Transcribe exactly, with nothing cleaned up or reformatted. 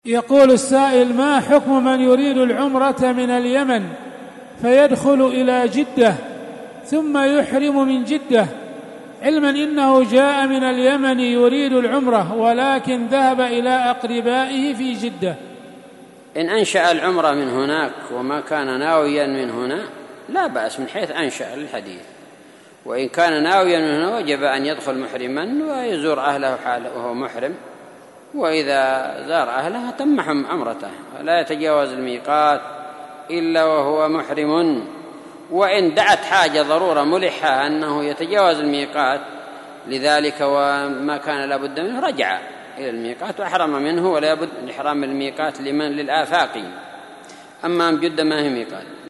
يقول السائل: ما حكم من يريد العمرة من اليمن فيدخل إلى جدة ثم يحرم من جدة، علما إنه جاء من اليمن يريد العمرة ولكن ذهب إلى أقربائه في جدة؟ إن أنشأ العمرة من هناك وما كان ناويا من هنا لا بأس من حيث أنشأ الحديث، وإن كان ناويا من هنا وجب أن يدخل محرما ويزور أهله حاله وهو محرم، وإذا زار أهله تم عمرته، لا يتجاوز الميقات إلا وهو محرم. وإن دعت حاجة ضرورة ملحة أنه يتجاوز الميقات لذلك وما كان لابد منه رجع إلى الميقات وأحرم منه، ولا بد من إحرام الميقات لمن للآفاقي، أما جدة ما هي ميقات.